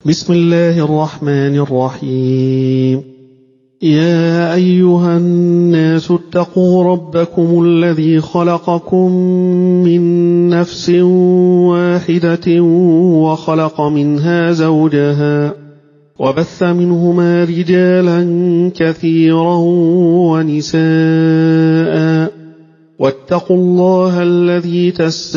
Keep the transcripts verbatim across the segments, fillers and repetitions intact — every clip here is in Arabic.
بسم الله الرحمن الرحيم. يا أيها الناس اتقوا ربكم الذي خلقكم من نفس واحدة وخلق منها زوجها وبث منهما رجالا كثيرا ونساء واتقوا الله الذي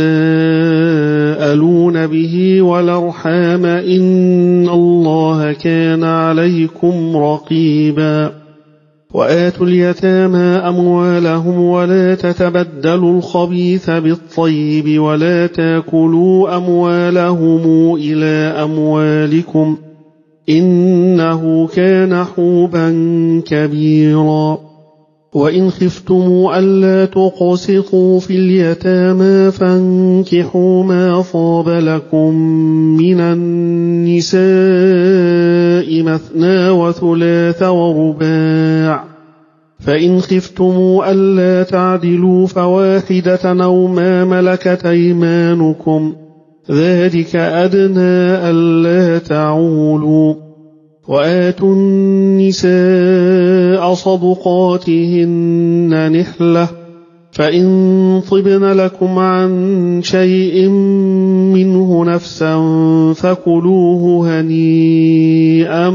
تساءلون به والأرحام إن الله كان عليكم رقيبا. وآتوا اليتامى أموالهم ولا تتبدلوا الخبيث بالطيب ولا تاكلوا أموالهم إلى أموالكم إنه كان حوبا كبيرا. وإن خفتم ألا تقسطوا في اليتامى فانكحوا ما طاب لكم من النساء مثنى وثلاث ورباع، فإن خفتم ألا تعدلوا فواحدة أو ما ملكت أيمانكم ذلك أدنى ألا تعولوا. وآتوا النساء صدقاتهن نحلة، فإن طبن لكم عن شيء منه نفسا فكلوه هنيئا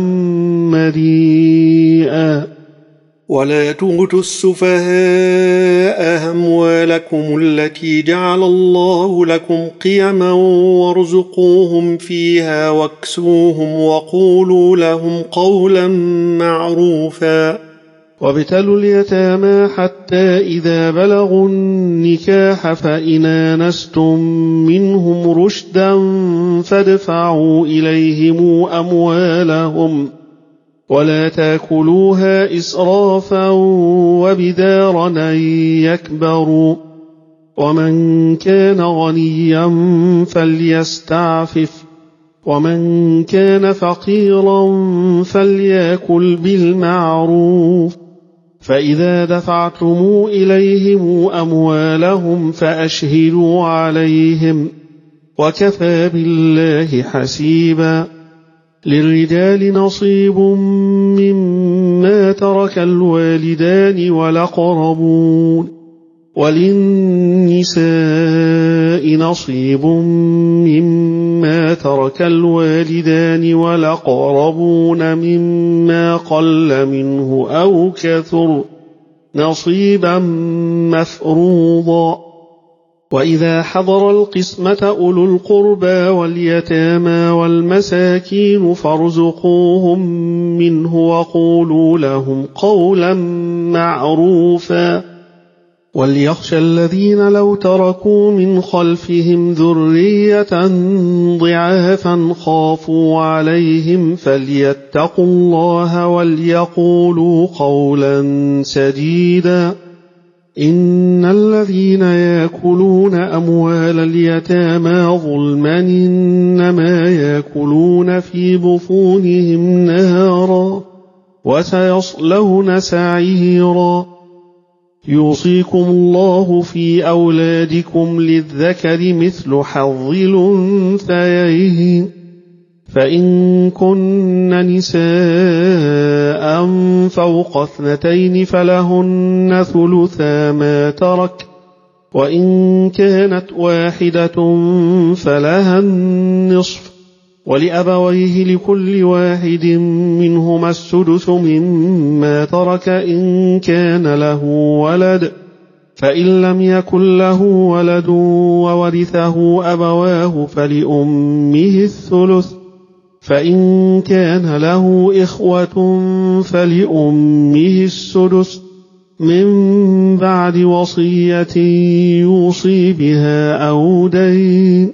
مريئا. ولا تؤتوا السفهاء أموالكم التي جعل الله لكم قيما وارزقوهم فيها واكسوهم وقولوا لهم قولا معروفا. وابتلوا اليتامى حتى إذا بلغوا النكاح فإن آنستم منهم رشدا فادفعوا إليهم أموالهم ولا تاكلوها إسرافا وبدارا أن يكبروا. ومن كان غنيا فليستعفف ومن كان فقيرا فليأكل بالمعروف. فإذا دفعتم إليهم أموالهم فأشهدوا عليهم وكفى بالله حسيبا. للرجال نصيب مما ترك الوالدان والأقربون وللنساء نصيب مما ترك الوالدان والأقربون مما قل منه أو كثر نصيبا مفروضا. وإذا حضر القسمة أولو القربى واليتامى والمساكين فارزقوهم منه وقولوا لهم قولا معروفا. وليخشى الذين لو تركوا من خلفهم ذرية ضعافا خافوا عليهم فليتقوا الله وليقولوا قولا سديدا. إن الذين يأكلون أموال اليتامى ظلما إنما يأكلون في بطونهم نارا وسيصلون سعيرا. يوصيكم الله في أولادكم للذكر مثل حظ الأنثيين، فإن كن نساء فوق اثنتين فلهن ثلثا ما ترك، وإن كانت واحدة فلها النصف، ولأبويه لكل واحد منهما السدس مما ترك إن كان له ولد، فإن لم يكن له ولد وورثه أبواه فلأمه الثلث، فإن كان له إخوة فلأمه السدس من بعد وصية يوصي بها أو دين.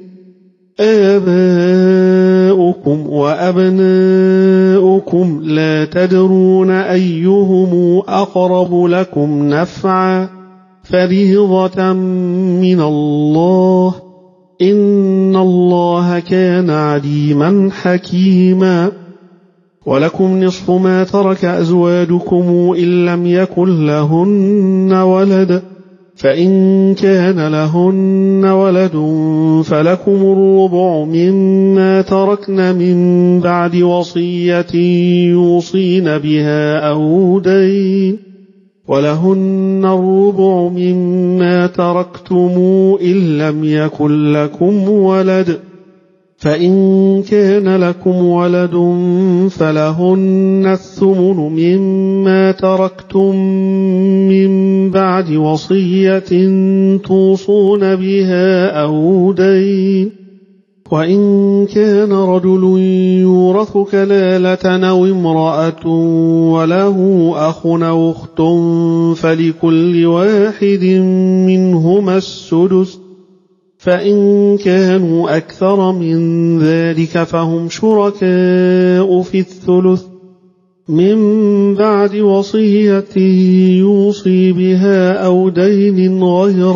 آباؤكم وأبناؤكم لا تدرون أيهم أقرب لكم نفعا فريضة من الله إن الله كان عليما حكيما. ولكم نصف ما ترك أزواجكم إن لم يكن لهن ولد، فإن كان لهن ولد فلكم الربع مما تركن من بعد وصية يوصين بها أو دين، ولهن الربع مما تركتم إن لم يكن لكم ولد، فإن كان لكم ولد فلهن الثمن مما تركتم من بعد وصية توصون بها أو دين، وإن كان رجل يورث كلالة أو امرأة وله أخ أو أخت فلكل واحد منهما السدس، فإن كانوا أكثر من ذلك فهم شركاء في الثلث من بعد وصية يوصي بها أو دين غير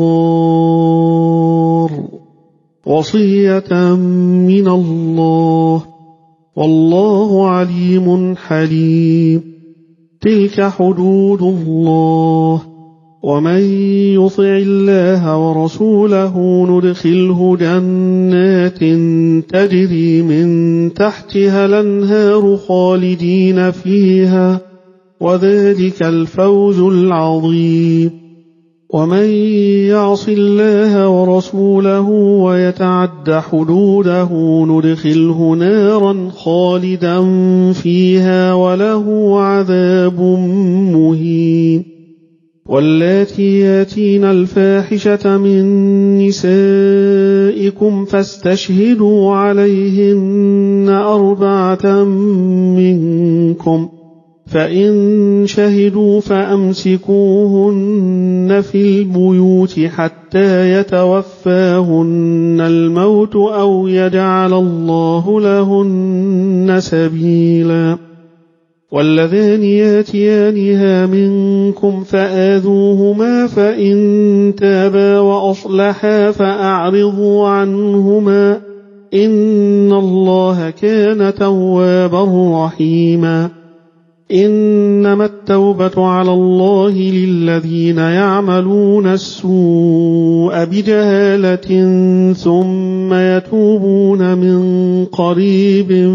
مضار، وصية من الله، والله عليم حليم. تلك حدود الله، ومن يطع الله ورسوله ندخله جنات تجري من تحتها الأنهار خالدين فيها، وذلك الفوز العظيم. ومن يعص الله ورسوله ويتعد حدوده ندخله نارا خالدا فيها وله عذاب مهين. واللاتي ياتين الفاحشة من نسائكم فاستشهدوا عليهن أربعة منكم، فإن شهدوا فأمسكوهن في البيوت حتى يتوفاهن الموت أو يجعل الله لهن سبيلا. واللذان ياتيانها منكم فآذوهما، فإن تابا وأصلحا فأعرضوا عنهما، إن الله كان توابا رحيما. إنما التوبة على الله للذين يعملون السوء بجهالة ثم يتوبون من قريب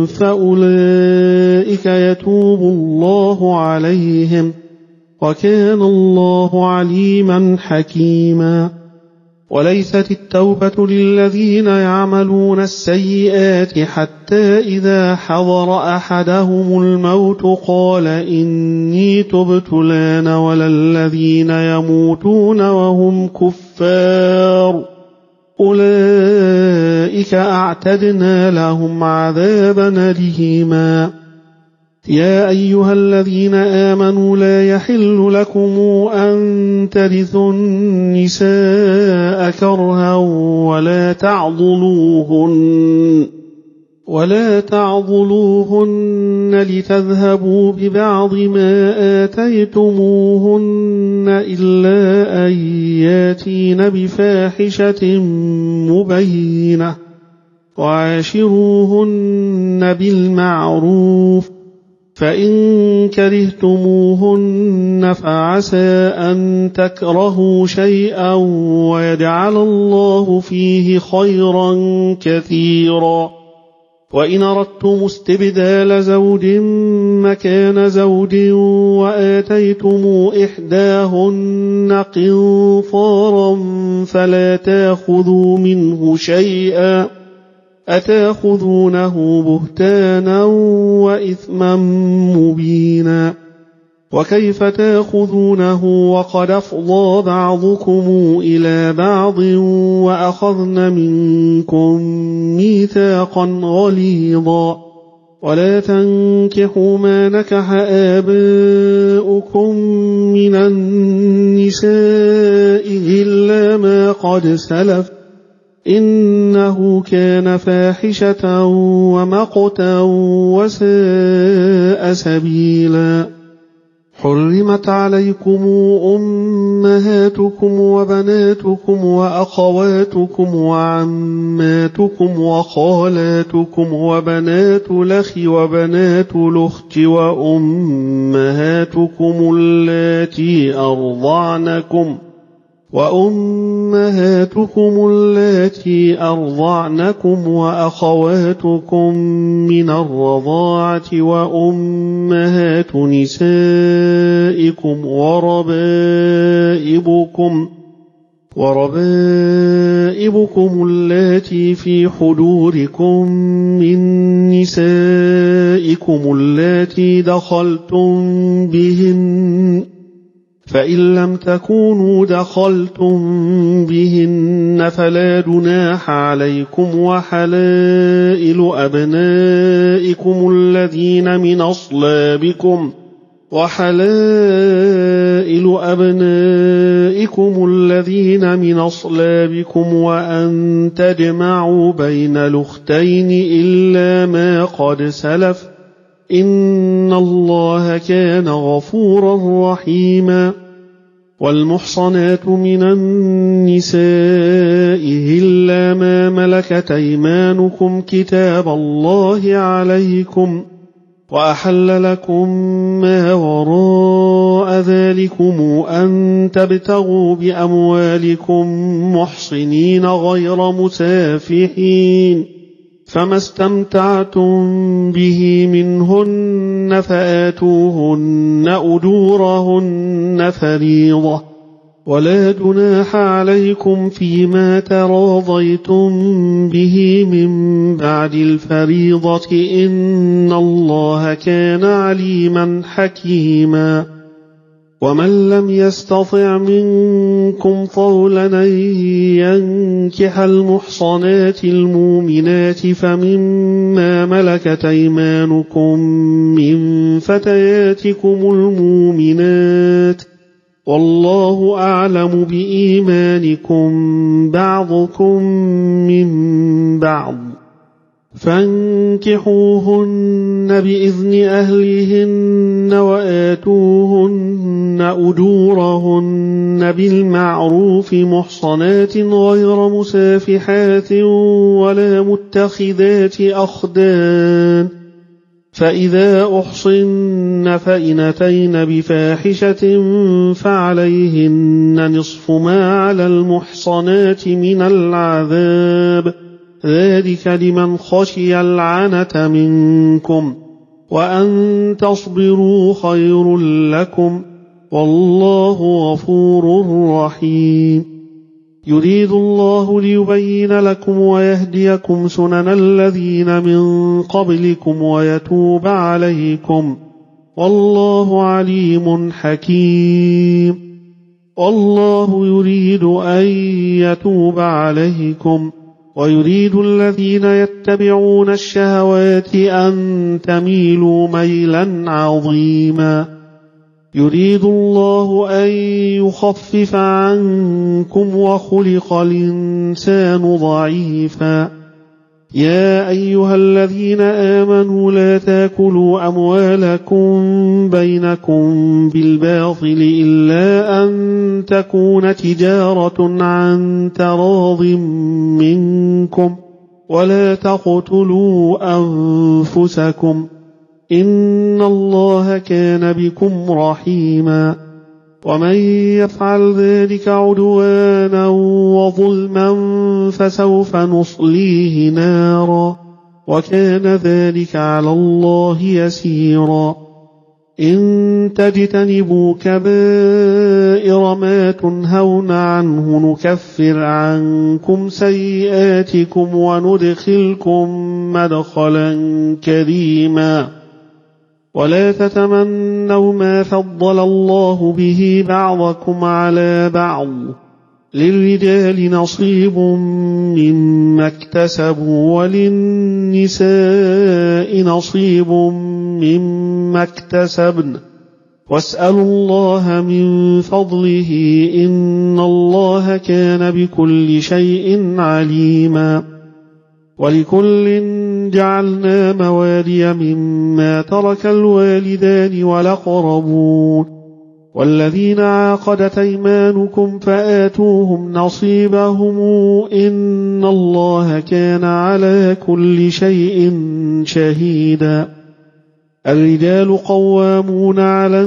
فأولئك يتوب الله عليهم، وكان الله عليما حكيما. وليست التوبة للذين يعملون السيئات حتى إذا حضر أحدهم الموت قال إني تبت الآن، ولا الذين يموتون وهم كفار أولئك أعتدنا لهم عذابا أليما. يا أيها الذين آمنوا لا يحل لكم أن ترثوا النساء كرها ولا تعضلوهن ولا تعضلوهن لتذهبوا ببعض ما آتيتموهن إلا أن ياتين بفاحشة مبينة، وعاشروهن بالمعروف، فإن كرهتموهن فعسى أن تكرهوا شيئا ويجعل الله فيه خيرا كثيرا. وإن أردتم استبدال زوج مكان زوج وآتيتم إحداهن قنطارا فلا تأخذوا منه شيئا، أتأخذونه بهتانا وإثما مبينا. وكيف تأخذونه وقد أفضى بعضكم إلى بعض وأخذن منكم ميثاقا غليظا. ولا تنكحوا ما نكح آباؤكم من النساء إلا ما قد سلف، إنه كان فاحشة ومقتا وساء سبيلا. حرمت عليكم أمهاتكم وبناتكم وأخواتكم وعماتكم وخالاتكم وبنات الأخ وبنات الأخت وأمهاتكم اللاتي أرضعنكم وأمهاتكم اللاتي أرضعنكم وأخواتكم من الرضاعة وأمهات نسائكم وربائبكم وربائبكم اللاتي في حجوركم من نسائكم اللاتي دخلتم بهن فإن لم تكونوا دخلتم بهن فلا جناح عليكم وحلائل أبنائكم الذين من أصلابكم وحلائل أبنائكم الذين من أصلابكم وأن تجمعوا بين الأختين إلا ما قد سلف إن الله كان غفورا رحيما والمحصنات من النساء إلا ما ملكت أيمانكم كتاب الله عليكم وأحل لكم ما وراء ذلكم أن تبتغوا بأموالكم محصنين غير مسافحين فما استمتعتم به منهن فآتوهن أجورهن فريضة ولا جناح عليكم فيما تراضيتم به من بعد الفريضة إن الله كان عليما حكيما ومن لم يستطع منكم طولا أن ينكح المحصنات المؤمنات فمما ملكت أيمانكم من فتياتكم المؤمنات والله أعلم بإيمانكم بعضكم من بعض فانكحوهن بإذن أهلهن وآتوهن أجورهن بالمعروف محصنات غير مسافحات ولا متخذات أخدان فإذا أحصن فإن أتين بفاحشة فعليهن نصف ما على المحصنات من العذاب ذلك لمن خشي العنة منكم وأن تصبروا خير لكم والله غفور رحيم يريد الله ليبين لكم ويهديكم سنن الذين من قبلكم ويتوب عليكم والله عليم حكيم والله يريد أن يتوب عليكم ويريد الذين يتبعون الشهوات أن تميلوا ميلا عظيما يريد الله أن يخفف عنكم وخلق الإنسان ضعيفا يا أيها الذين آمنوا لا تاكلوا أموالكم بينكم بالباطل إلا أن تكون تجارة عن تراض منكم ولا تقتلوا أنفسكم إن الله كان بكم رحيما ومن يفعل ذلك عدوانا وظلما فسوف نصليه نارا وكان ذلك على الله يسيرا إن تجتنبوا كبائر ما تنهون عنه نكفر عنكم سيئاتكم وندخلكم مدخلا كريما ولا تتمنوا ما فضل الله به بعضكم على بعض للرجال نصيب مما اكتسبوا وللنساء نصيب مما اكتسبن واسألوا الله من فضله إن الله كان بكل شيء عليما ولكل جعلنا موالي مما ترك الوالدان والأقربون والذين عاقدت أيمانكم فآتوهم نصيبهم إن الله كان على كل شيء شهيدا. الرجال قوامون على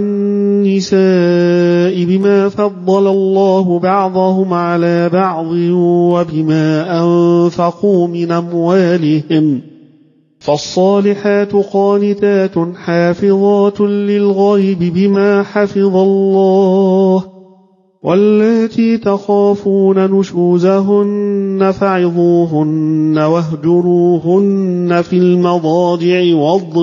النساء بما فضل الله بعضهم على بعض وبما أنفقوا من أموالهم، فالصالحات قانتات حافظات للغيب بما حفظ الله، واللاتي تخافون نشوزهن فعظوهن واهجروهن في المضاجع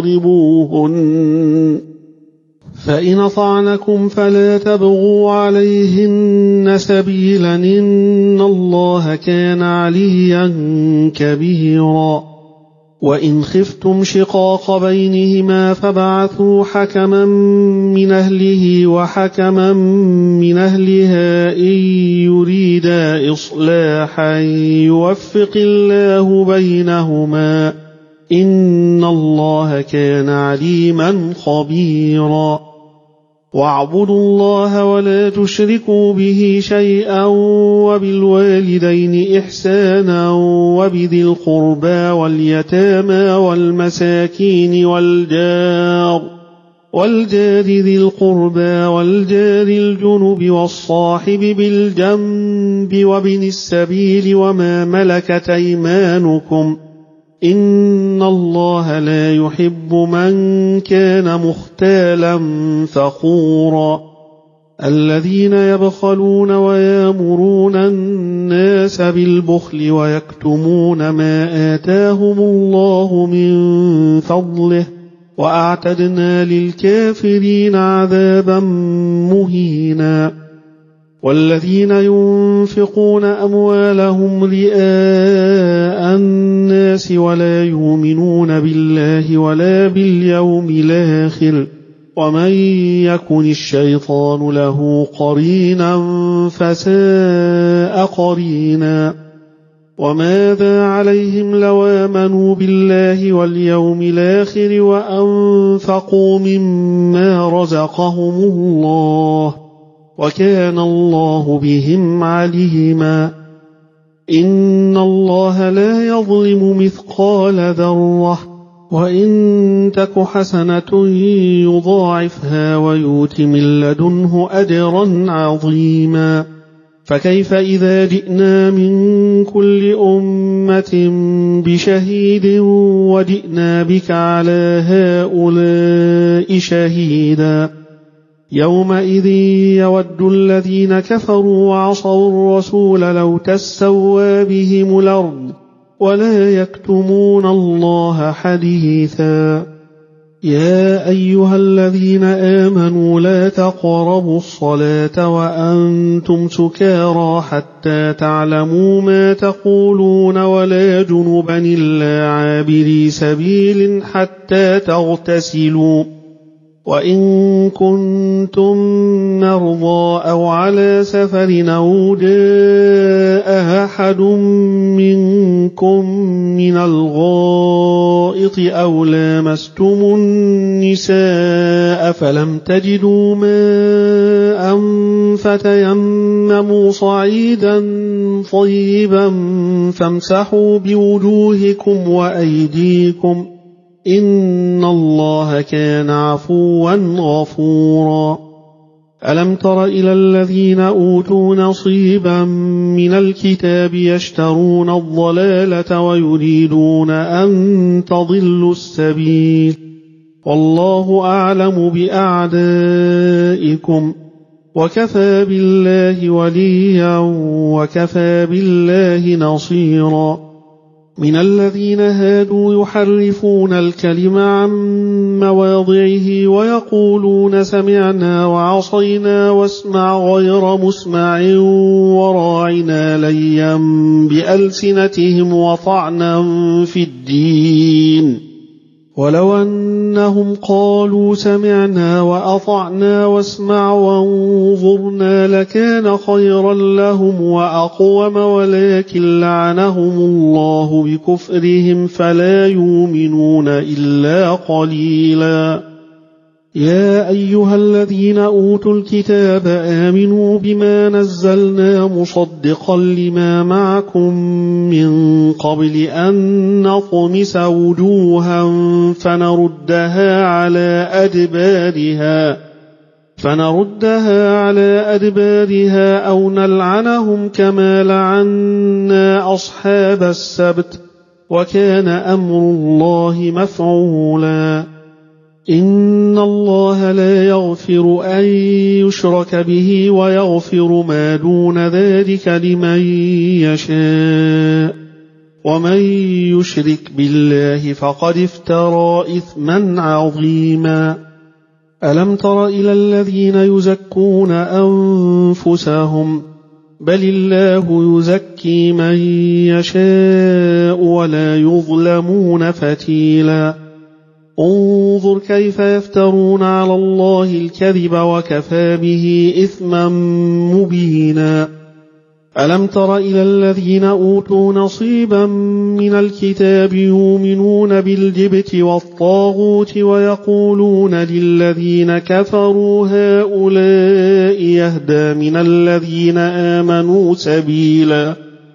واضربوهن، فإن أطعنكم فلا تبغوا عليهن سبيلا إن الله كان عليا كبيرا. وإن خفتم شقاق بينهما فابعثوا حكما من أهله وحكما من أهلها إن يريدا إصلاحا يوفق الله بينهما إن الله كان عليما خبيرا. واعبدوا الله ولا تشركوا به شيئا وبالوالدين إحسانا وبذي القربى واليتامى والمساكين والجار والجار ذي القربى والجار الجنب والصاحب بالجنب وابن السبيل وما ملكت أيمانكم إن الله لا يحب من كان مختالا فخورا. الذين يبخلون ويامرون الناس بالبخل ويكتمون ما آتاهم الله من فضله وأعتدنا للكافرين عذابا مهينا. والذين ينفقون أموالهم رئاء الناس ولا يؤمنون بالله ولا باليوم الآخر ومن يكن الشيطان له قرينا فساء قرينا. وماذا عليهم لو آمنوا بالله واليوم الآخر وأنفقوا مما رزقهم الله وكان الله بهم عليما. إن الله لا يظلم مثقال ذرة وإن تك حسنة يضاعفها ويؤت من لدنه أجرا عظيما. فكيف إذا جئنا من كل أمة بشهيد وجئنا بك على هؤلاء شهيدا يومئذ يود الذين كفروا وعصوا الرسول لو تسوى بهم الأرض ولا يكتمون الله حديثا. يا أيها الذين آمنوا لا تقربوا الصلاة وأنتم سكارى حتى تعلموا ما تقولون ولا جنبا إلا عابري سبيل حتى تغتسلوا وإن كنتم مرضى أو على سفر أو جاء أحد منكم من الغائط أو لامستم النساء فلم تجدوا ماء فتيمموا صعيدا طيبا فامسحوا بوجوهكم وأيديكم إن الله كان عفوا غفورا. ألم تر إلى الذين أوتوا نصيبا من الكتاب يشترون الضلالة ويريدون أن تضلوا السبيل والله أعلم بأعدائكم وكفى بالله وليا وكفى بالله نصيرا. من الذين هادوا يحرفون الكلم عن مواضعه ويقولون سمعنا وعصينا واسمع غير مسمع وراعنا ليا بألسنتهم وطعنا في الدين ولو أنهم قالوا سمعنا وأطعنا واسمع وانظرنا لكان خيرا لهم وأقوم ولكن لعنهم الله بكفرهم فلا يؤمنون إلا قليلا. يا أيها الذين أوتوا الكتاب آمنوا بما نزلنا مصدقا لما معكم من قبل أن نطمس وجوها فنردها على أدبارها فنردها على أدبارها أو نلعنهم كما لعنا أصحاب السبت وكان أمر الله مفعولا. إن الله لا يغفر أن يشرك به ويغفر ما دون ذلك لمن يشاء ومن يشرك بالله فقد افترى إثما عظيما. ألم تر إلى الذين يزكون أنفسهم بل الله يزكي من يشاء ولا يظلمون فتيلا. انظر كيف يفترون على الله الكذب وكفى به إثما مبينا. ألم تر إلى الذين أوتوا نصيبا من الكتاب يؤمنون بالجبت والطاغوت ويقولون للذين كفروا هؤلاء يهدى من الذين آمنوا سبيلا.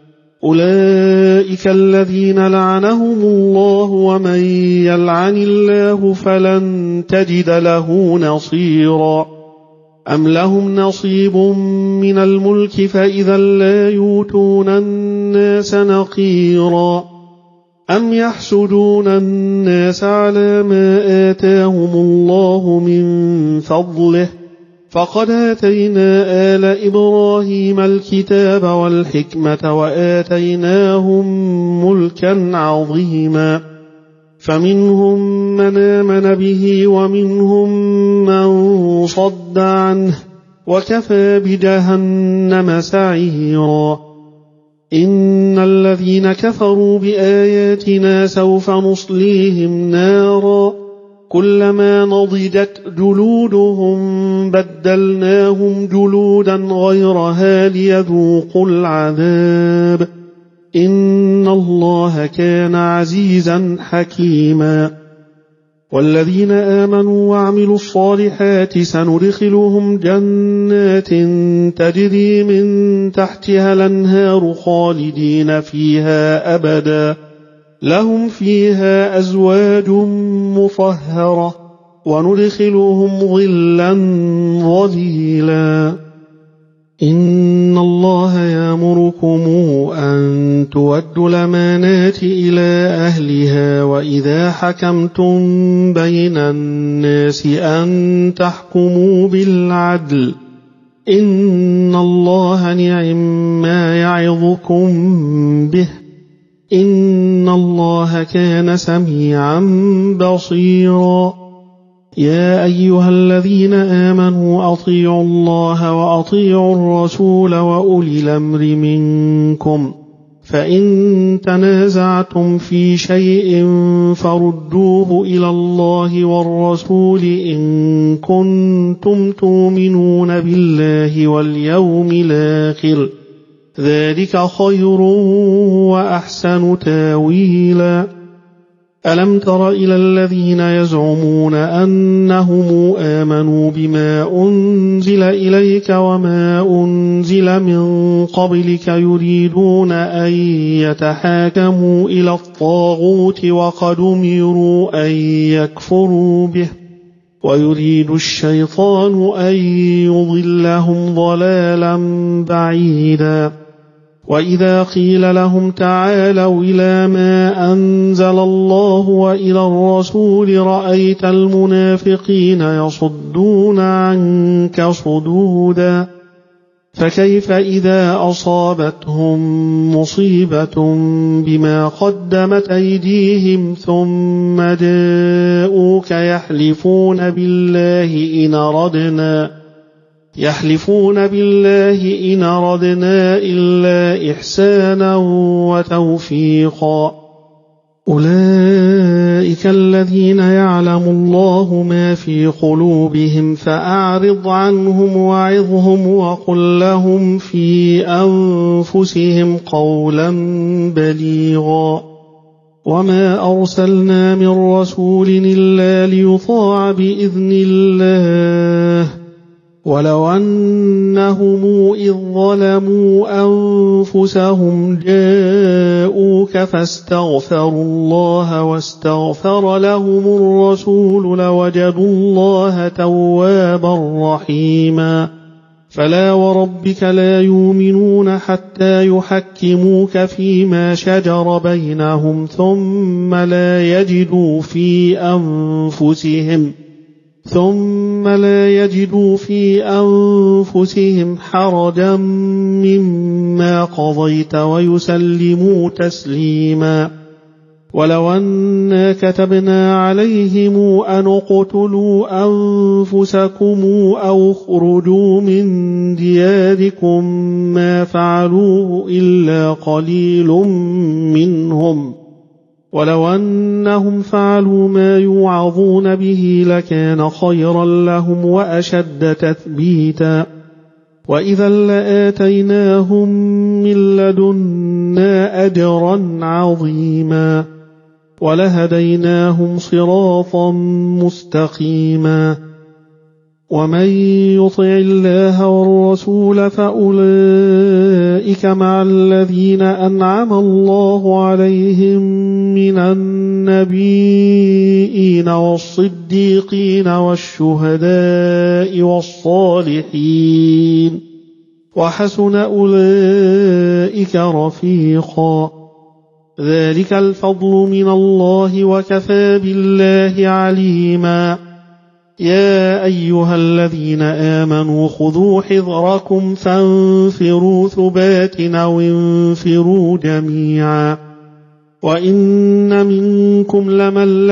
أولئك الذين لعنهم الله ومن يلعن الله فلن تجد له نصيرا. أم لهم نصيب من الملك فإذا لا يؤتون الناس نقيرا. أم يحسدون الناس على ما آتاهم الله من فضله فقد آتينا آل إبراهيم الكتاب والحكمة وآتيناهم ملكا عظيما. فمنهم من آمن به ومنهم من صد عنه وكفى بجهنم سعيرا. إن الذين كفروا بآياتنا سوف نصليهم نارا كلما نضجت جلودهم بدلناهم جلودا غيرها ليذوقوا العذاب إن الله كان عزيزا حكيما. والذين آمنوا وعملوا الصالحات سندخلهم جنات تجري من تحتها الأنهار خالدين فيها أبدا لهم فيها أزواج مطهرة وندخلهم ظلا ظليلا. إن الله يأمركم أن تؤدوا الأمانات إلى أهلها وإذا حكمتم بين الناس أن تحكموا بالعدل إن الله نعم ما يعظكم به إن الله كان سميعا بصيرا. يا أيها الذين آمنوا أطيعوا الله وأطيعوا الرسول وأولي الأمر منكم فإن تنازعتم في شيء فردوه إلى الله والرسول إن كنتم تؤمنون بالله واليوم الآخر ذلك خير وأحسن تاويلا. ألم تر إلى الذين يزعمون أنهم آمنوا بما أنزل إليك وما أنزل من قبلك يريدون أن يتحاكموا إلى الطاغوت وقد أمروا أن يكفروا به ويريد الشيطان أن يضلهم ضلالا بعيدا. وإذا قيل لهم تعالوا إلى ما أنزل الله وإلى الرسول رأيت المنافقين يصدون عنك صدودا. فكيف إذا أصابتهم مصيبة بما قدمت أيديهم ثم جاءوك يحلفون بالله إن أردنا يحلفون بالله إن أردنا إلا إحسانا وتوفيقا أولئك الذين يعلم الله ما في قلوبهم فأعرض عنهم وعظهم وقل لهم في أنفسهم قولا بليغا وما أرسلنا من رسول إلا ليطاع بإذن الله ولو أنهم إذ ظلموا أنفسهم جاءوك فاستغفروا الله واستغفر لهم الرسول لوجدوا الله توابا رحيما فلا وربك لا يؤمنون حتى يحكموك فيما شجر بينهم ثم لا يجدوا في أنفسهم ثم لا يجدوا في أنفسهم حرجا مما قضيت ويسلموا تسليما ولو أنا كتبنا عليهم أن اقتلوا أنفسكم أو اخرجوا من دياركم ما فعلوه إلا قليل منهم ولو أنهم فعلوا ما يوعظون به لكان خيرا لهم وأشد تثبيتا وإذا لآتيناهم من لدنا أجرا عظيما ولهديناهم صراطا مستقيما ومن يطع الله والرسول فأولئك مع الذين أنعم الله عليهم من النبيين والصديقين والشهداء والصالحين وحسن أولئك رفيقا ذلك الفضل من الله وكفى بالله عليما يا أيها الذين آمنوا خذوا حذركم فانفروا ثبات أو انفروا جميعا وإن منكم لمن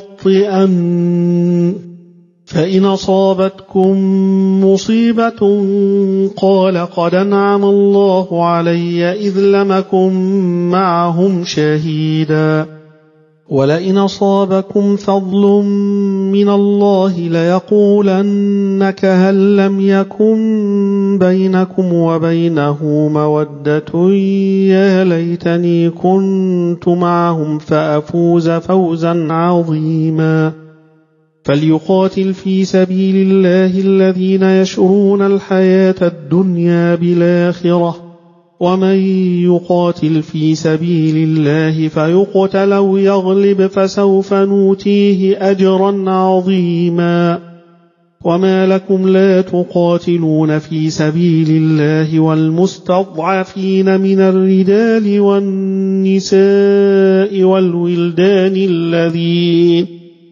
ليبطئن فإن أصابتكم مصيبة قال قد أنعم الله علي إذ لم أكن معهم شهيدا ولئن أصابكم فضل من الله ليقولن كأن لم يكن بينكم وبينه مودة يا ليتني كنت معهم فأفوز فوزا عظيما فليقاتل في سبيل الله الذين يشرون الحياة الدنيا بالآخرة ومن يقاتل في سبيل الله فيقتل أو يغلب فسوف نوتيه أجرا عظيما وما لكم لا تقاتلون في سبيل الله والمستضعفين من الرجال والنساء والولدان الذين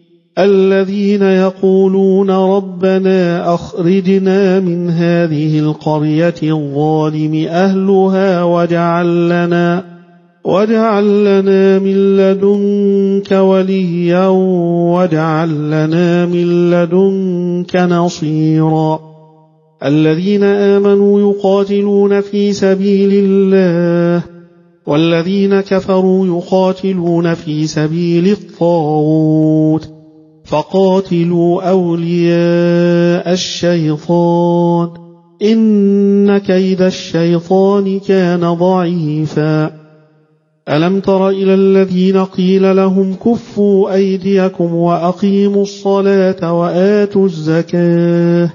الذين يقولون ربنا أخرجنا من هذه القرية الظالم أهلها واجعل لنا واجعل لنا من لدنك وليا واجعل لنا من لدنك نصيرا الذين آمنوا يقاتلون في سبيل الله والذين كفروا يقاتلون في سبيل الطاغوت فقاتلوا أولياء الشيطان إن كيد الشيطان كان ضعيفا ألم تر إلى الذين قيل لهم كفوا أيديكم وأقيموا الصلاة وآتوا الزكاة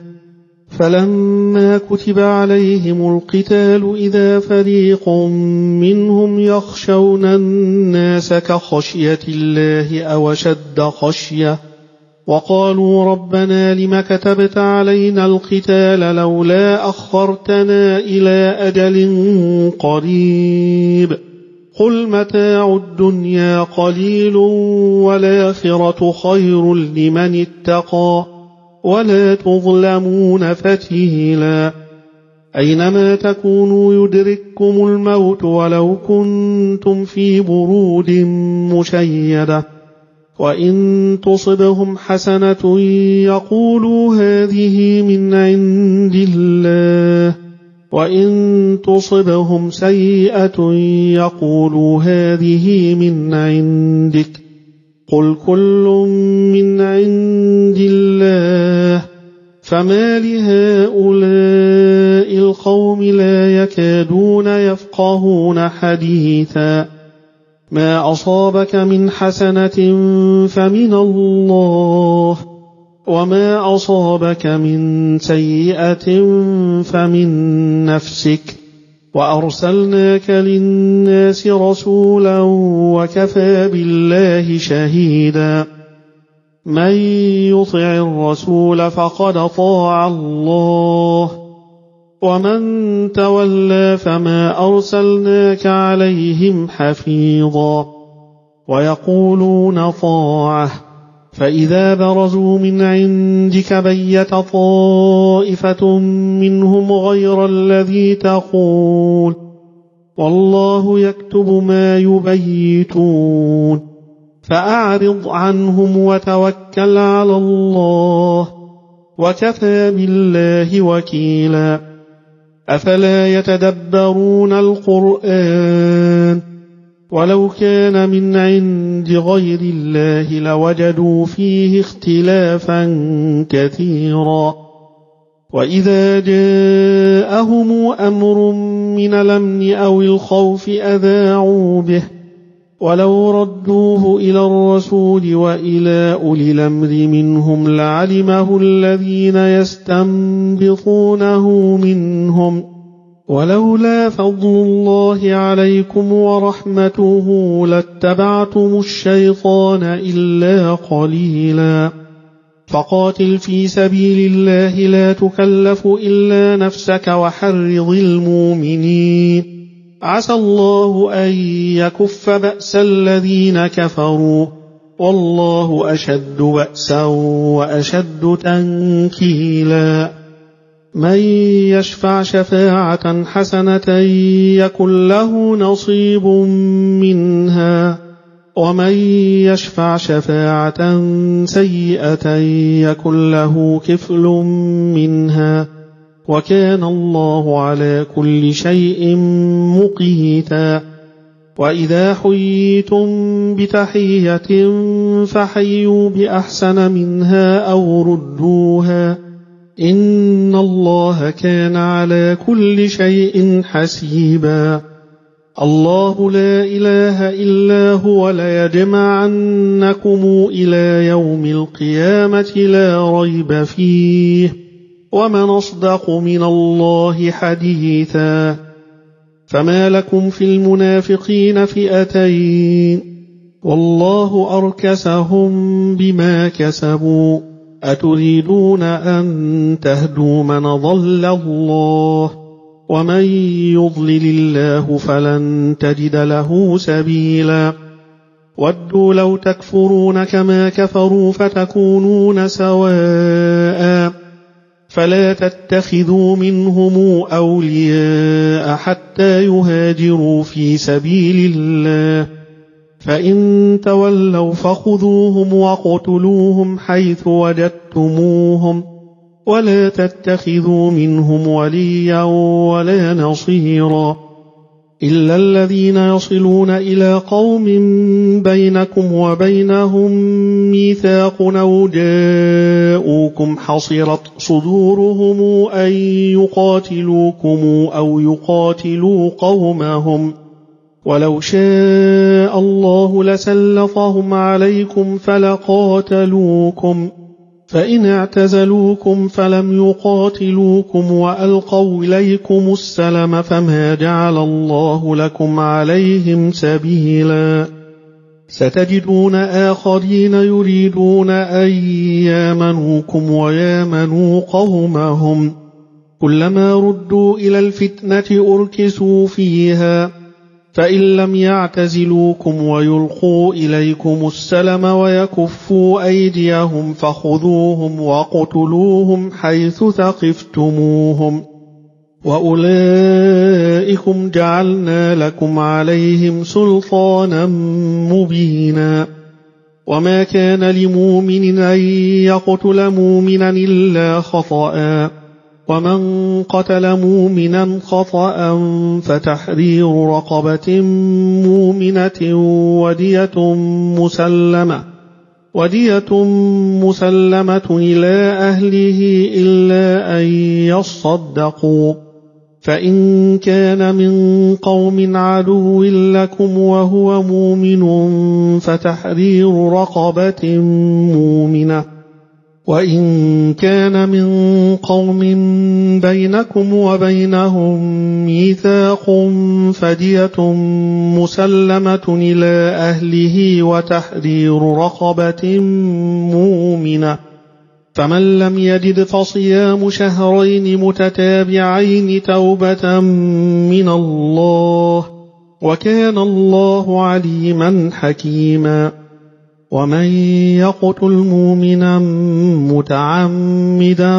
فلما كتب عليهم القتال إذا فريق منهم يخشون الناس كخشية الله أو أشد خشية وقالوا ربنا لم كتبت علينا القتال لولا أخرتنا إلى أجل قريب قل متاع الدنيا قليل والآخرة خير لمن اتقى ولا تظلمون فتيلا أينما تكونوا يدرككم الموت ولو كنتم في برود مشيدة وإن تصبهم حسنة يقولوا هذه من عند الله وإن تصبهم سيئة يقولوا هذه من عندك قل كل من عند الله فما لهؤلاء القوم لا يكادون يفقهون حديثا ما أصابك من حسنة فمن الله وما أصابك من سيئة فمن نفسك وأرسلناك للناس رسولا وكفى بالله شهيدا من يطع الرسول فقد طاع الله ومن تولى فما أرسلناك عليهم حفيظا ويقولون طاعة فإذا برزوا من عندك بيت طائفة منهم غير الذي تقول والله يكتب ما يبيتون فأعرض عنهم وتوكل على الله وكفى بالله وكيلا أفلا يتدبرون القرآن ولو كان من عند غير الله لوجدوا فيه اختلافا كثيرا وإذا جاءهم أمر من الأمن أو الخوف أذاعوا به ولو ردوه إلى الرسول وإلى أولي الأمر منهم لعلمه الذين يستنبطونه منهم ولولا فضل الله عليكم ورحمته لاتبعتم الشيطان إلا قليلا فقاتل في سبيل الله لا تكلف إلا نفسك وحرض المؤمنين عسى الله أن يكف بأس الذين كفروا والله أشد بأسا وأشد تنكيلا من يشفع شفاعة حسنة يكن له نصيب منها ومن يشفع شفاعة سيئة يكن له كفل منها وكان الله على كل شيء مقيتا وإذا حييتم بتحية فحيوا بأحسن منها أو ردوها إن الله كان على كل شيء حسيبا الله لا إله إلا هو ليجمعنكم إلى يوم القيامة لا ريب فيه ومن أصدق من الله حديثا فما لكم في المنافقين فئتين والله أركسهم بما كسبوا أتريدون أن تهدوا من ضل الله ومن يضلل الله فلن تجد له سبيلا ودوا لو تكفرون كما كفروا فتكونون سواء فلا تتخذوا منهم أولياء حتى يهاجروا في سبيل الله فإن تولوا فخذوهم واقتلوهم حيث وجدتموهم ولا تتخذوا منهم وليا ولا نصيرا إلا الذين يصلون إلى قوم بينكم وبينهم ميثاق أو جاءوكم حصرت صدورهم أن يقاتلوكم أو يقاتلوا قومهم ولو شاء الله لسلطهم عليكم فلقاتلوكم فإن اعتزلوكم فلم يقاتلوكم وألقوا إليكم السلم فما جعل الله لكم عليهم سبيلا ستجدون آخرين يريدون أن يامنوكم ويامنوا قومهم كلما ردوا إلى الفتنة أركسوا فيها فإن لم يعتزلوكم ويلقوا إليكم السلم ويكفوا أيديهم فخذوهم واقتلوهم حيث ثقفتموهم وأولئكم جعلنا لكم عليهم سلطانا مبينا وما كان لمؤمن أن يقتل مؤمنا إلا خطأ ومن قتل مؤمنا خطأ فتحرير رقبة مؤمنة ودية مسلمة ودية مسلمة إلى أهله إلا أن يصدقوا، فإن كان من قوم عدو لكم وهو مؤمن فتحرير رقبة مؤمنة، وإن كان من قوم بينكم وبينهم ميثاق فدية مسلمة إلى أهله وتحرير رقبة مؤمنة، فمن لم يجد فصيام شهرين متتابعين توبة من الله، وكان الله عليما حكيما. ومن يقتل مؤمنا متعمدا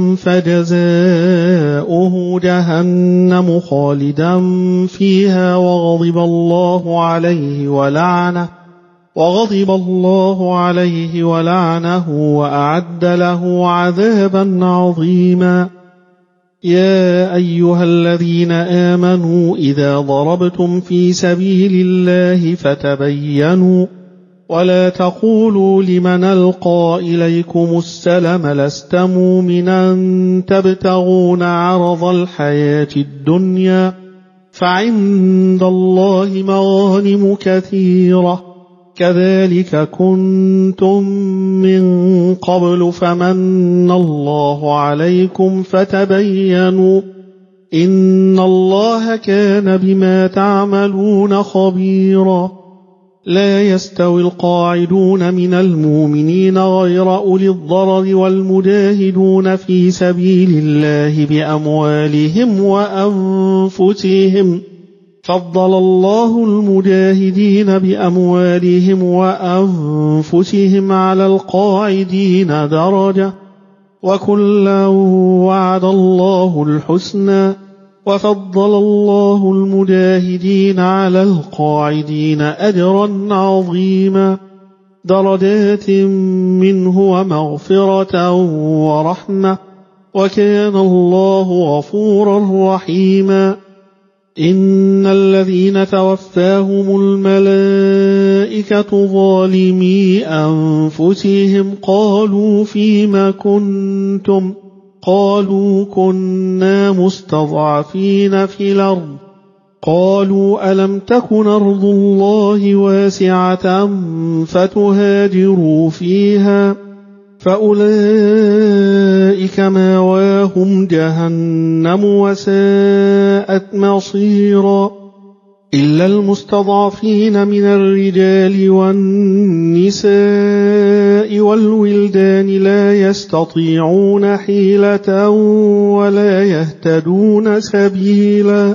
فجزاؤه جهنم خالدا فيها وغضب الله عليه ولعنه وغضب الله عليه ولعنه وأعد له عذابا عظيما. يا أيها الذين آمنوا إذا ضربتم في سبيل الله فتبينوا ولا تقولوا لمن ألقى إليكم السلم لست مؤمنا تبتغون عرض الحياة الدنيا فعند الله مغانم كثيرة كذلك كنتم من قبل فمن الله عليكم فتبينوا إن الله كان بما تعملون خبيرا. لا يستوي القاعدون من المؤمنين غير أولي الضرر والمجاهدون في سبيل الله بأموالهم وأنفسهم، فضل الله المجاهدين بأموالهم وأنفسهم على القاعدين درجة، وكلا وعد الله الحسنى، وفضل الله المجاهدين على القاعدين أجرا عظيما، درجات منه ومغفرة ورحمة، وكان الله غفورا رحيما. إن الذين توفاهم الملائكة ظالمي أنفسهم قالوا فيما كنتم قالوا كنا مستضعفين في الأرض قالوا ألم تكن أرض الله واسعة فتهاجروا فيها فأولئك ماواهم جهنم وساءت مصيرا. إلا المستضعفين من الرجال والنساء والولدان لا يستطيعون حيلة ولا يهتدون سبيلا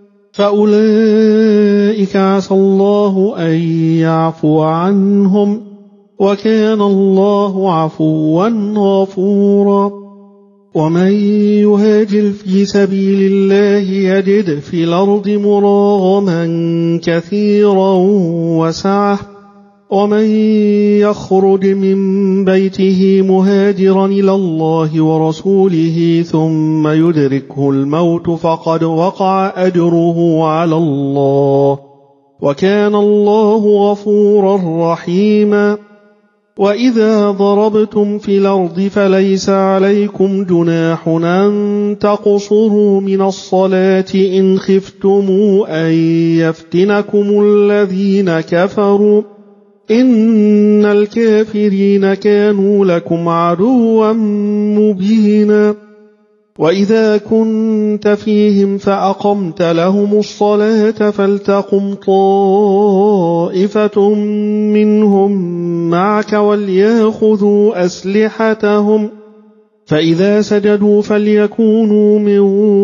فأولئك عسى الله أن يعفو عنهم وكان الله عفوا غفورا. ومن يهاجر في سبيل الله يجد في الأرض مراغما كثيرا وسعة ومن يخرج من بيته مهاجرا إلى الله ورسوله ثم يدركه الموت فقد وقع أجره على الله وكان الله غفورا رحيما. وإذا ضربتم في الأرض فليس عليكم جناح أن تقصروا من الصلاة إن خفتم أن يفتنكم الذين كفروا إن الكافرين كانوا لكم عدوا مبينا. وإذا كنت فيهم فأقمت لهم الصلاة فلتقم طائفة منهم معك وليأخذوا أسلحتهم فإذا سجدوا فليكونوا من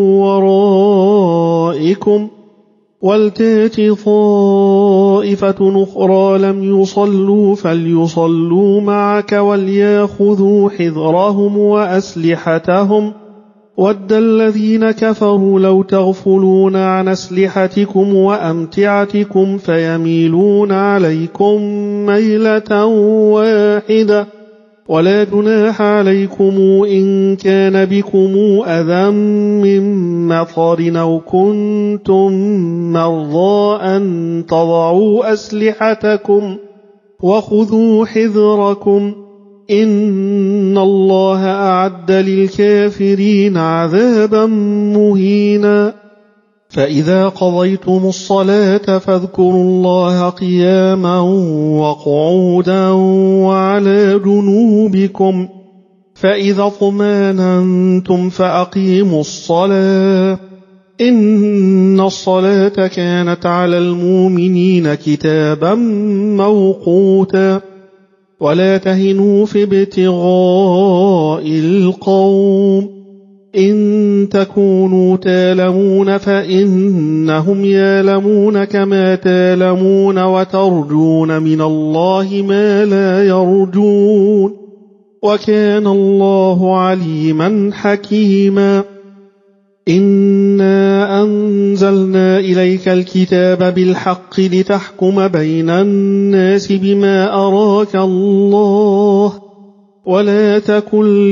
ورائكم ولتأت طائفة أخرى لم يصلوا فليصلوا معك وليأخذوا حذرهم وأسلحتهم ود الذين كفروا لو تغفلون عن أسلحتكم وأمتعتكم فيميلون عليكم ميلة واحدة ولا جناح عليكم إن كان بكم أذى من مطر أو كنتم مرضى أن تضعوا أسلحتكم وخذوا حذركم إن الله أعد للكافرين عذابا مهينا فإذا قضيتم الصلاة فاذكروا الله قياما وقعودا وعلى جنوبكم فإذا اطمأننتم فأقيموا الصلاة إن الصلاة كانت على المؤمنين كتابا موقوتا ولا تهنوا في ابتغاء القوم إن تكونوا تالمون فإنهم يالمون كما تالمون وترجون من الله ما لا يرجون وكان الله عليما حكيما إنا أنزلنا إليك الكتاب بالحق لتحكم بين الناس بما أراك الله ولا تكن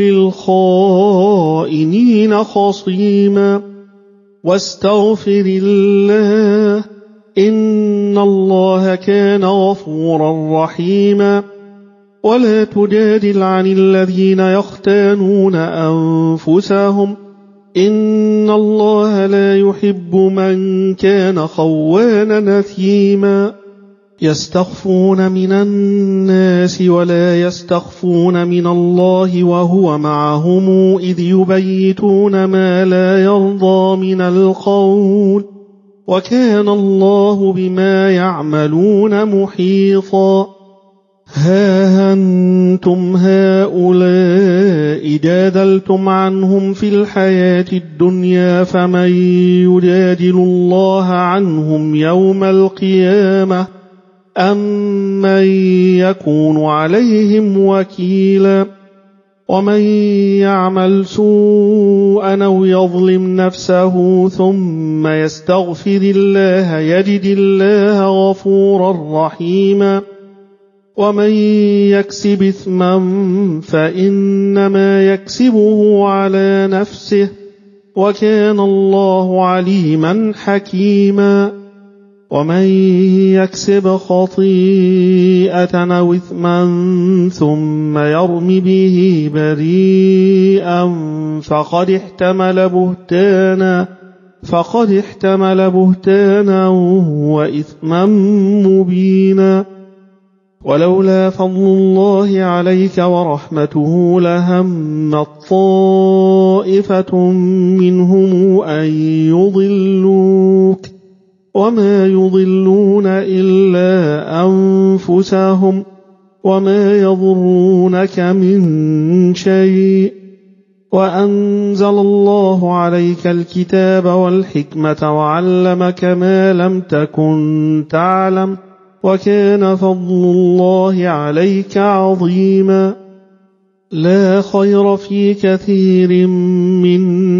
للخائنين خصيما واستغفر الله إن الله كان غفورا رحيما ولا تجادل عن الذين يختانون أنفسهم إن الله لا يحب من كان خوانا نثيما يستخفون من الناس ولا يستخفون من الله وهو معهم إذ يبيتون ما لا يرضى من القول وكان الله بما يعملون محيطا ها أنتم هؤلاء جادلتم عنهم في الحياة الدنيا فمن يجادل الله عنهم يوم القيامة أم من يكون عليهم وكيلا ومن يعمل سوءا أو يظلم نفسه ثم يستغفر الله يجد الله غفورا رحيما ومن يكسب إثما فإنما يكسبه على نفسه وكان الله عليما حكيما ومن يكسب خطيئة أو إثما ثم يرم به بريئا فقد احتمل بهتانا فقد احتمل بهتانا وإثما مبينا ولولا فضل الله عليك ورحمته لهمت طائفة منهم أن يضلوك وما يضلون إلا أنفسهم وما يضرونك من شيء وأنزل الله عليك الكتاب والحكمة وعلمك ما لم تكن تعلم وكان فضل الله عليك عظيما لا خير في كثير من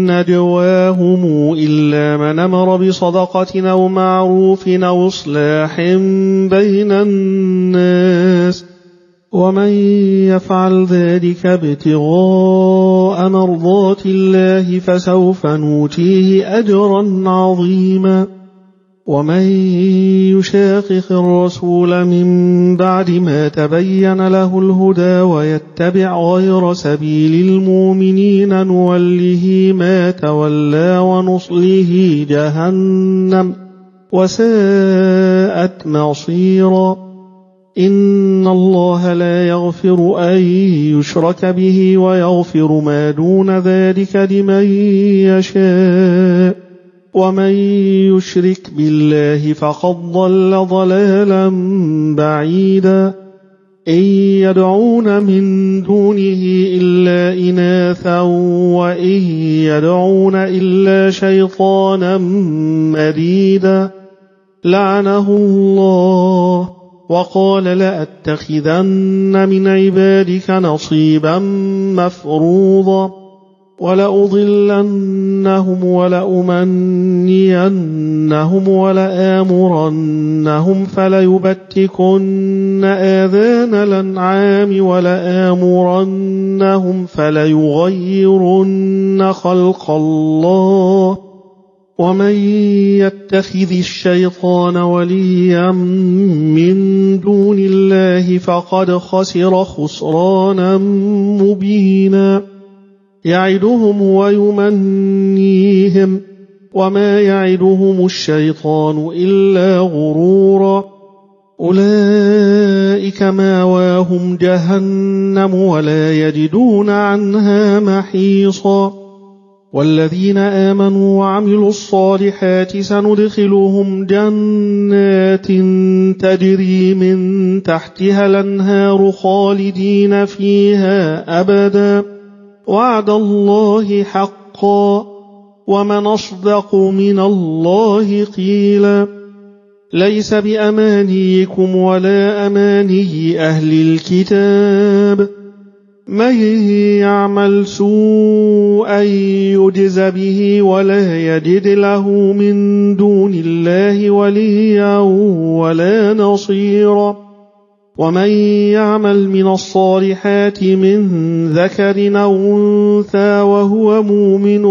نجواهم إلا من أمر بصدقة أو معروف أو إصلاح بين الناس ومن يفعل ذلك ابتغاء مرضات الله فسوف نؤتيه أجرا عظيما ومن يشاقق الرسول من بعد ما تبين له الهدى ويتبع غير سبيل المؤمنين نوله ما تولى ونصله جهنم وساءت مصيرا إن الله لا يغفر أن يشرك به ويغفر ما دون ذلك لمن يشاء ومن يشرك بالله فقد ضل ضلالا بعيدا إن يدعون من دونه إلا إناثا وإن يدعون إلا شيطانا مريدا لعنه الله وقال لأتخذن من عبادك نصيبا مفروضا ولأضلنهم ولأمنينهم ولآمرنهم فليبتكن آذان الأنعام ولآمرنهم فليغيرن خلق الله ومن يتخذ الشيطان وليا من دون الله فقد خسر خسرانا مبينا يعدهم ويمنيهم وما يعدهم الشيطان إلا غرورا أولئك ماواهم جهنم ولا يجدون عنها محيصا والذين آمنوا وعملوا الصالحات سندخلهم جنات تجري من تحتها الأنهار خالدين فيها أبدا وعد الله حقا ومن أصدق من الله قيلا ليس بأمانيكم ولا أماني أهل الكتاب من يعمل سوءا يجز به ولا يجد له من دون الله وليا ولا نصيرا ومن يعمل من الصالحات من ذكر أو أنثى وهو مؤمن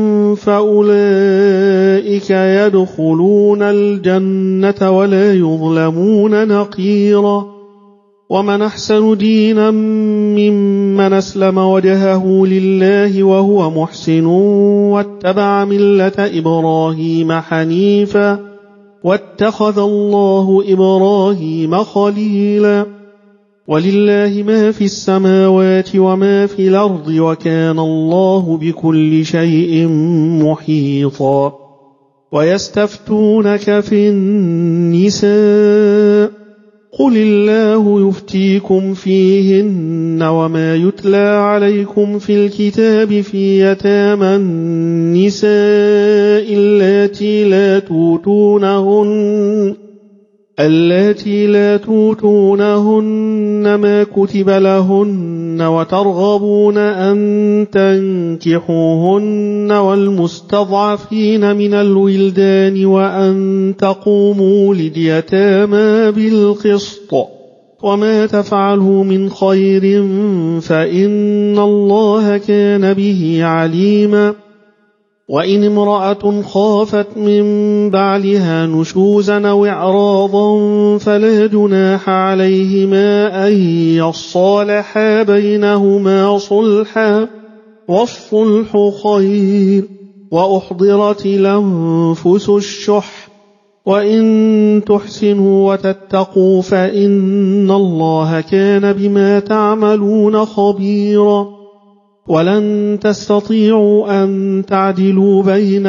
فأولئك يدخلون الجنة ولا يظلمون نقيرا ومن أحسن دينا ممن أسلم وجهه لله وهو محسن واتبع ملة إبراهيم حنيفا واتخذ الله إبراهيم خليلا ولله ما في السماوات وما في الأرض وكان الله بكل شيء محيطا ويستفتونك في النساء قل الله يفتيكم فيهن وما يتلى عليكم في الكتاب في يتامى النساء اللاتي لا توتونهن اللاتي لا توتونهن ما كتب لهن وترغبون أن تنكحوهن والمستضعفين من الولدان وأن تقوموا لليتامى بالقسط وما تفعلوا من خير فإن الله كان به عليما وإن امرأة خافت من بعلها نشوزا أو إعراضا فلا جناح عليهما أن يصالحا بينهما صلحا والصلح خير وأحضرت الأنفس الشح وإن تحسنوا وتتقوا فإن الله كان بما تعملون خبيرا ولن تستطيعوا أن تعدلوا بين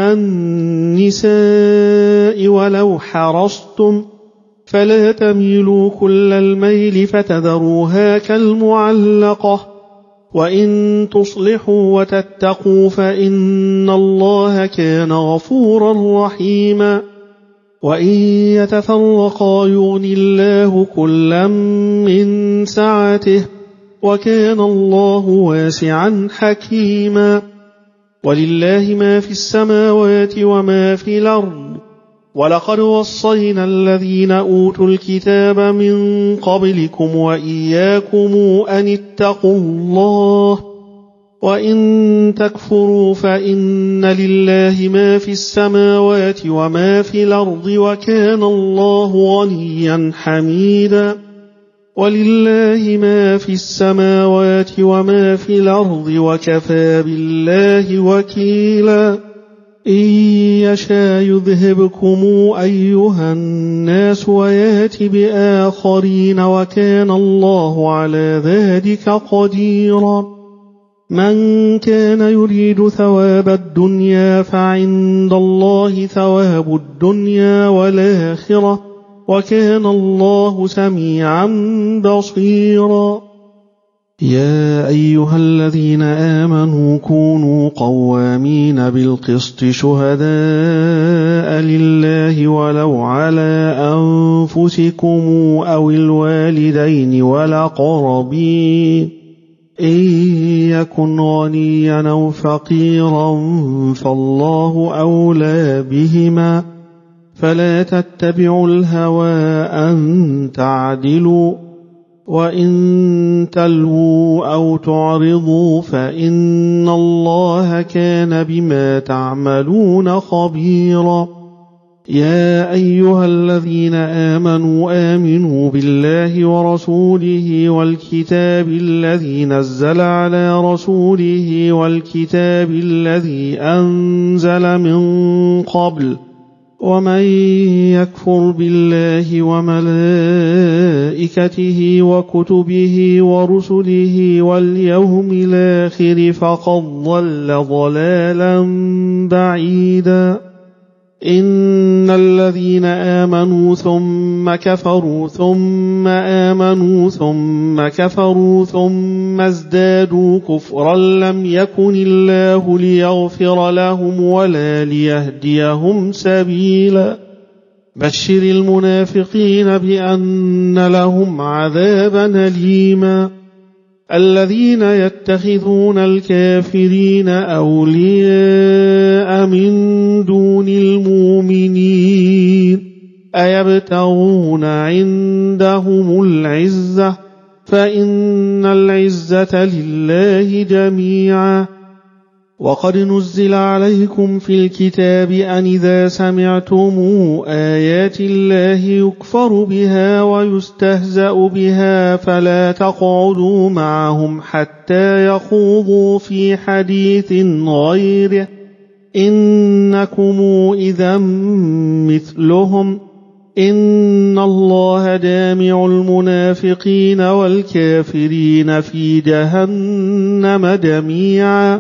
النساء ولو حرصتم فلا تميلوا كل الميل فتذروها كالمعلقة وإن تصلحوا وتتقوا فإن الله كان غفورا رحيما وإن يتفرقا يغني الله كلا من سعته وكان الله واسعا حكيما ولله ما في السماوات وما في الأرض ولقد وصينا الذين أوتوا الكتاب من قبلكم وإياكم أن اتقوا الله وإن تكفروا فإن لله ما في السماوات وما في الأرض وكان الله غنيا حميدا ولله ما في السماوات وما في الأرض وكفى بالله وكيلا إن يشاء يذهبكم أيها الناس ويات بآخرين وكان الله على ذلك قديرا من كان يريد ثواب الدنيا فعند الله ثواب الدنيا والآخرة وكان الله سميعا بصيرا يا أيها الذين آمنوا كونوا قوامين بالقسط شهداء لله ولو على أنفسكم أو الوالدين والأقربين إن يكن غنيا أو فقيرا فالله أولى بهما، فلا تتبعوا الهوى أن تعدلوا، وإن تلووا أو تعرضوا فإن الله كان بما تعملون خبيرا. يا أيها الذين آمنوا آمنوا بالله ورسوله والكتاب الذي نزل على رسوله والكتاب الذي أنزل من قبل، ومن يكفر بالله وملائكته وكتبه ورسله واليوم الآخر فقد ضل ضلالا بعيدا. إن الذين آمنوا ثم كفروا ثم آمنوا ثم كفروا ثم ازدادوا كفرا لم يكن الله ليغفر لهم ولا ليهديهم سبيلا. بشر المنافقين بأن لهم عذابا أليما. الذين يتخذون الكافرين أولياء من دون المؤمنين أيبتغون عندهم العزة فإن العزة لله جميعا. وقد نزل عليكم في الكتاب أن إذا سمعتم آيات الله يكفر بها ويستهزأ بها فلا تقعدوا معهم حتى يخوضوا في حديث غيره إنكم إذا مثلهم إن الله جامع المنافقين والكافرين في جهنم جميعا.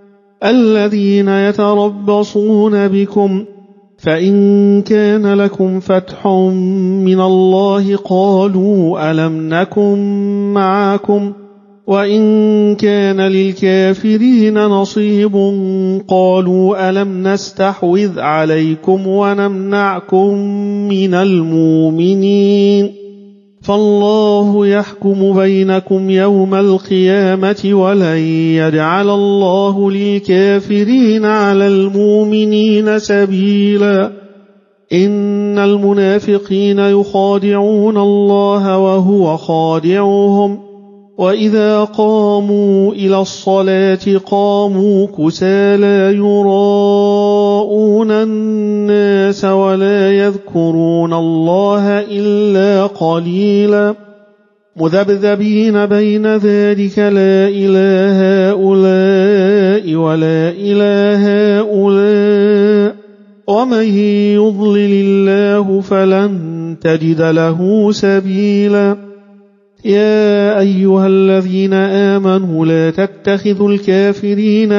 الذين يتربصون بكم فإن كان لكم فتح من الله قالوا ألم نكن معكم وإن كان للكافرين نصيب قالوا ألم نستحوذ عليكم ونمنعكم من المؤمنين فالله يحكم بينكم يوم القيامة ولن يجعل الله للكافرين على المؤمنين سبيلا. إن المنافقين يخادعون الله وهو خادعهم وإذا قاموا إلى الصلاة قاموا كسالى يراءون الناس ولا يذكرون الله إلا قليلا مذبذبين بين ذلك لا إله هؤلاء ولا إله هؤلاء ومن يضلل الله فلن تجد له سبيلا. يا أيها الذين آمنوا لا تتخذوا الكافرين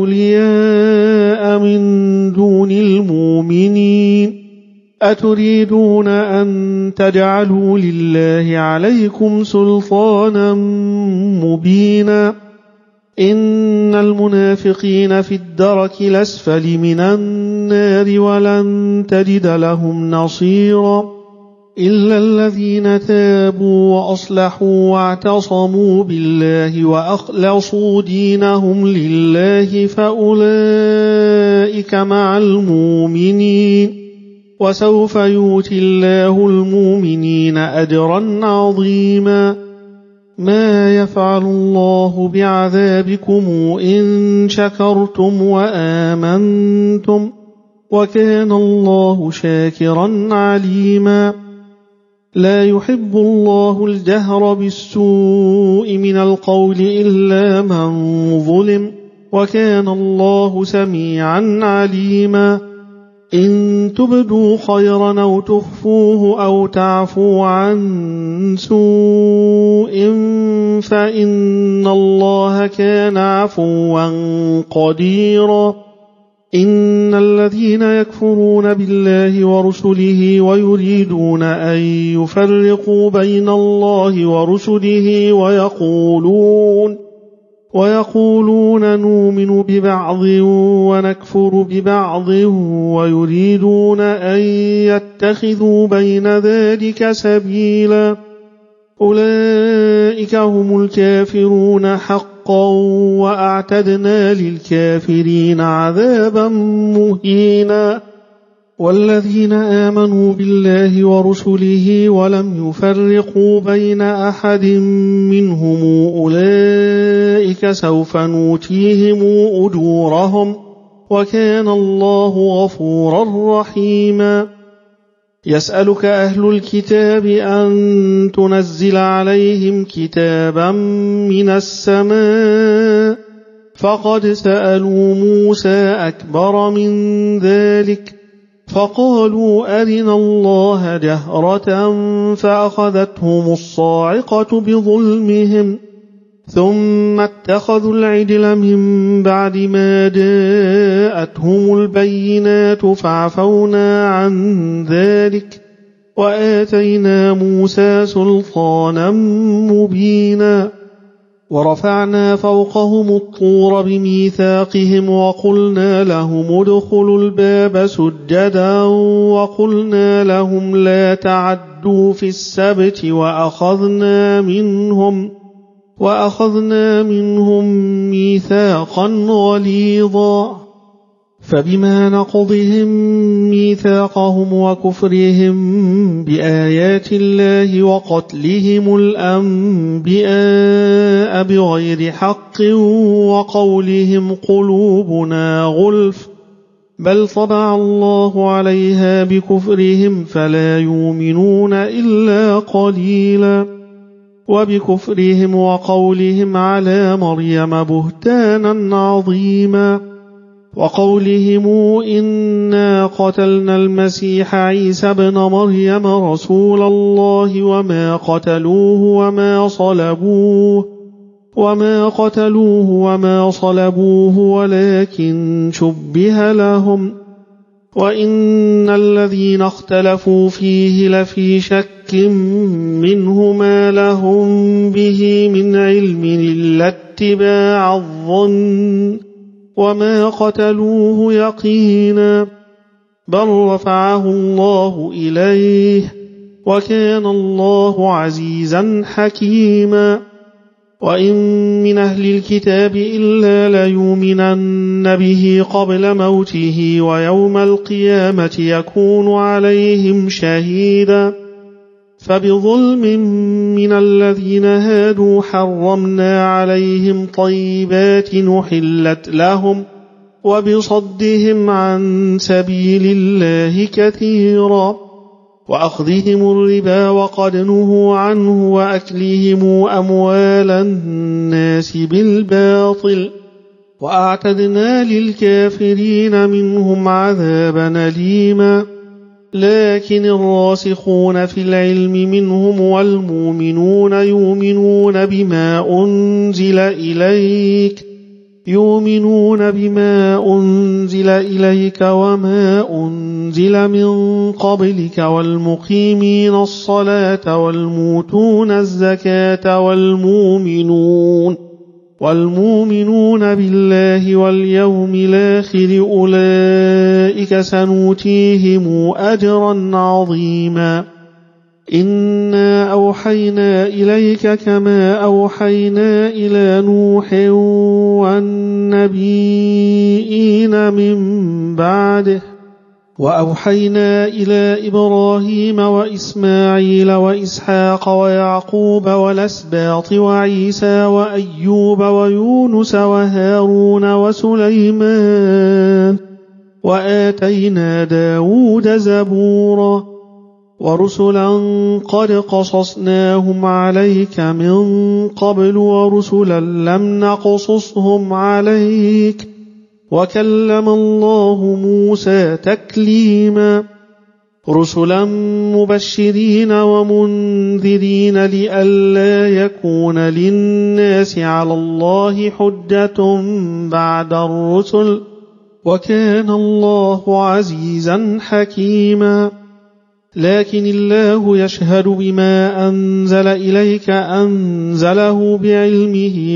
أولياء من دون المؤمنين أتريدون أن تجعلوا لله عليكم سلطانا مبينا. إن المنافقين في الدرك الأسفل من النار ولن تجد لهم نصيرا إلا الذين تابوا وأصلحوا واعتصموا بالله وأخلصوا دينهم لله فأولئك مع المؤمنين وسوف يؤتي الله المؤمنين أجرا عظيما. ما يفعل الله بعذابكم إن شكرتم وآمنتم وكان الله شاكرا عليما. لا يحب الله الجهر بالسوء من القول إلا من ظلم وكان الله سميعا عليما. إن تبدوا خيرا أو تخفوه أو تعفوا عن سوء فإن الله كان عفوا قديرا. إن الذين يكفرون بالله ورسله ويريدون أن يفرقوا بين الله ورسله ويقولون ويقولون نؤمن ببعض ونكفر ببعض ويريدون أن يتخذوا بين ذلك سبيلا أولئك هم الكافرون حقا حقا وأعتدنا للكافرين عذابا مهينا. والذين آمنوا بالله ورسله ولم يفرقوا بين أحد منهم أولئك سوف نؤتيهم أجورهم وكان الله غفورا رحيما. يسألك أهل الكتاب أن تنزل عليهم كتابا من السماء فقد سألوا موسى أكبر من ذلك فقالوا أرنا الله جهرة فأخذتهم الصاعقة بظلمهم ثم اتخذوا العجل من بعد ما جاءتهم البينات فعفونا عن ذلك وآتينا موسى سلطانا مبينا. ورفعنا فوقهم الطور بميثاقهم وقلنا لهم ادخلوا الباب سجدا وقلنا لهم لا تعدوا في السبت وأخذنا منهم وأخذنا منهم ميثاقا غليظا. فبما نقضهم ميثاقهم وكفرهم بآيات الله وقتلهم الأنبياء بغير حق وقولهم قلوبنا غلف بل طبع الله عليها بكفرهم فلا يؤمنون إلا قليلا. وبكفرهم وقولهم على مريم بهتانا عظيما وقولهم إنا قتلنا المسيح عيسى ابن مريم رسول الله وما قتلوه وما صلبوه وما قتلوه وما صلبوه ولكن شبه لهم وإن الذين اختلفوا فيه لفي شك منه ما لهم به من علم إلا اتباع الظن وما قتلوه يقينا بل رفعه الله إليه وكان الله عزيزا حكيما. وإن من أهل الكتاب إلا ليؤمنن به قبل موته ويوم القيامة يكون عليهم شهيدا. فبظلم من الذين هادوا حرمنا عليهم طيبات نحلت لهم وبصدهم عن سبيل الله كثيرا وأخذهم الربا وقد نهوا عنه وأكلهم أموال الناس بالباطل وأعتدنا للكافرين منهم عذابا أليما. لكن الراسخون في العلم منهم والمؤمنون يؤمنون بما أنزل إليك يؤمنون بما أنزل إليك وما أنزل من قبلك والمقيمين الصلاة والموتون الزكاة والمؤمنون والمؤمنون بالله واليوم الآخر أولئك سنؤتيهم أجرا عظيما. إنا أوحينا إليك كما أوحينا إلى نوح والنبيين من بعده وأوحينا إلى إبراهيم وإسماعيل وإسحاق ويعقوب والأسباط وعيسى وأيوب ويونس وهارون وسليمان وآتينا داود زبورا ورسلا قد قصصناهم عليك من قبل ورسلا لم نقصصهم عليك وكلم الله موسى تكليما. رسلا مبشرين ومنذرين لئلا يكون للناس على الله حجة بعد الرسل وكان الله عزيزا حكيما. لكن الله يشهد بما أنزل إليك أنزله بعلمه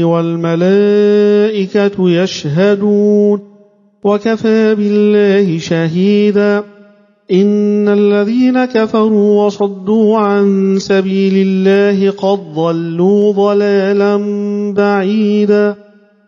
والملائكة يشهدون وكفى بالله شهيدا. إن الذين كفروا وصدوا عن سبيل الله قد ضلوا ضلالا بعيدا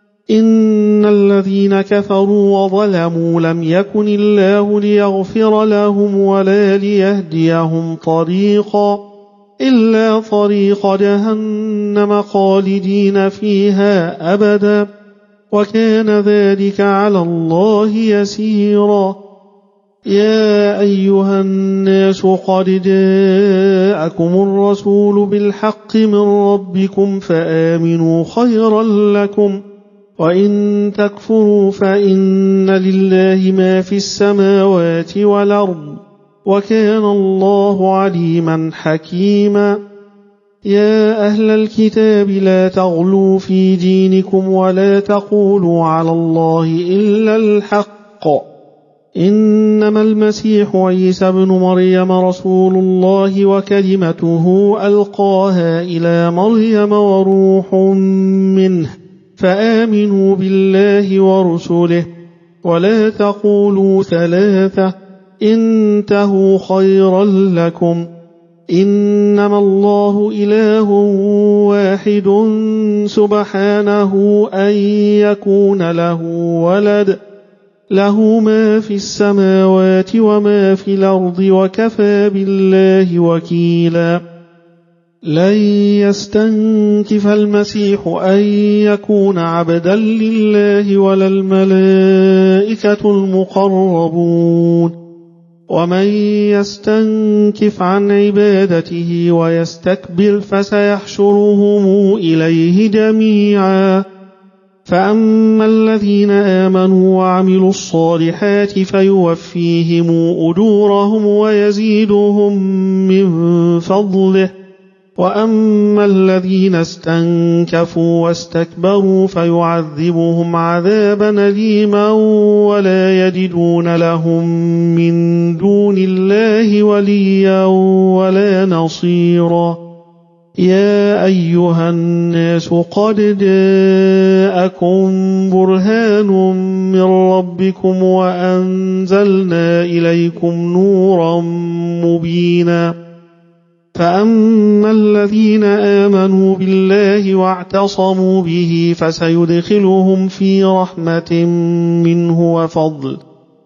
إن الذين كفروا وظلموا لم يكن الله ليغفر لهم ولا ليهديهم طريقا إلا طريق جهنم خالدين فيها أبدا وكان ذلك على الله يسيرا يا أيها الناس قد جاءكم الرسول بالحق من ربكم فآمنوا خيرا لكم وإن تكفروا فإن لله ما في السماوات والأرض وكان الله عليما حكيما يا أهل الكتاب لا تغلوا في دينكم ولا تقولوا على الله إلا الحق إنما المسيح عيسى ابن مريم رسول الله وكلمته ألقاها إلى مريم وروح منه فآمنوا بالله ورسله ولا تقولوا ثلاثة انتهوا خيرا لكم إنما الله إله واحد سبحانه أن يكون له ولد له ما في السماوات وما في الأرض وكفى بالله وكيلا لن يستنكف المسيح أن يكون عبدا لله ولا الملائكة المقربون ومن يستنكف عن عبادته ويستكبر فسيحشرهم إليه جميعا فأما الذين آمنوا وعملوا الصالحات فيوفيهم أجورهم ويزيدهم من فضله وأما الذين استنكفوا واستكبروا فيعذبهم عذابا أليما ولا يجدون لهم من دون الله وليا ولا نصيرا يا أيها الناس قد جاءكم برهان من ربكم وأنزلنا إليكم نورا مبينا فأما الذين آمنوا بالله واعتصموا به فسيدخلهم في رحمة منه وفضل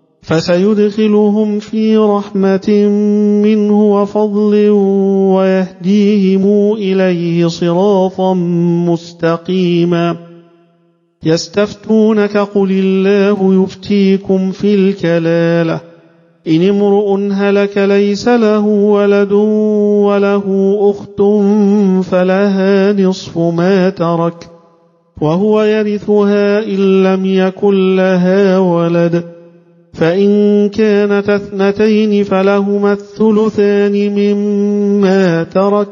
فسيدخلهم في رحمة منه وفضل ويهديهم إليه صراطا مستقيما يستفتونك قل الله يفتيكم في الكلالة إن امرؤ هلك ليس له ولد وله أخت فلها نصف ما ترك وهو يرثها إن لم يكن لها ولد فإن كانت اثنتين فلهما الثلثان مما ترك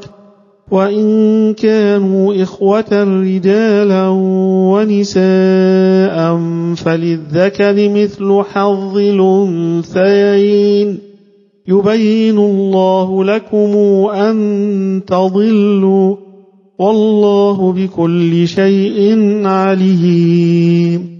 وإن كانوا إخوة رجالا ونساء فللذكر مثل حظ الأنثيين يبين الله لكم أن تضلوا والله بكل شيء عليم